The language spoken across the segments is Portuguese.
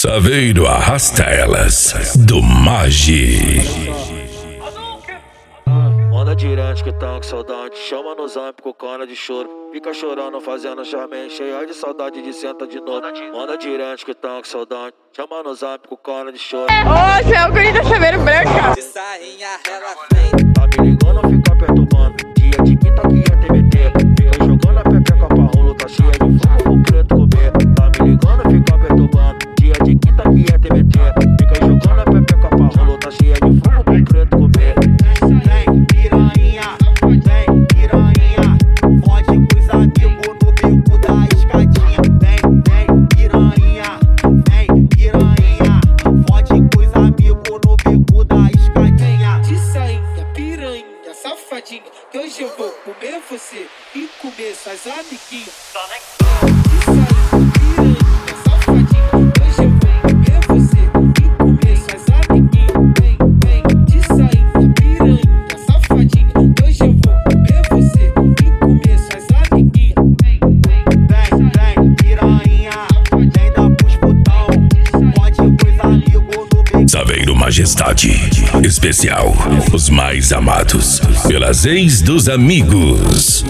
Saveiro arrasta elas do Magi. Manda direct que tá com saudade. Chama no zap com cara de choro. Fica chorando, fazendo charme. Cheia de saudade de senta de novo. Manda direct que tá com saudade. Chama no zap com cara de choro. Ô, você é o guri da Saveiro Branca. De sainha, ela vem. Tá me ligando, fica perturbando. Dia de quinta que é TBT. Fica jogando a pepeca pra rolo. Tá cheia de fogo pro preto comer. Tá me ligando, fica perturbando. Dia de quinta que é TBT. Fica jogando a pepeca pra rolo. Tá cheia de fogo pro preto comer. Vem, piranha, fode com os amigos no bico da escadinha. Vem, piranha, fode com os amigos no bico da escadinha. De sainha, piranha, safadinha. Que hoje eu vou comer você e comer suas amiguinhas. De sainha, piranha, safadinha. Que hoje eu vou comer você e comer suas amiguinhas. Vem, de sainha, piranha, safadinha. Que hoje eu vou comer você e comer suas amiguinhas. Vem, piranha, vem dar pros putão. Fode com os amigos no bico. Saveiro Majestade Especial. Os mais amados pelas ex dos amigos.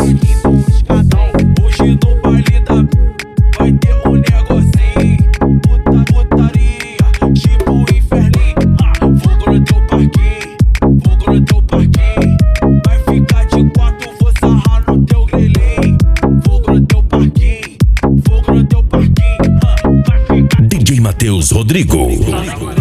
Hoje no baile da vai ter um negocinho, putaria, tipo inferninho. Fogo no teu parquinho, vai ficar de quatro, vou sarrar no teu grelhinho. Fogo no teu parquinho, vai ficar. DJ Matheus Rodrigo.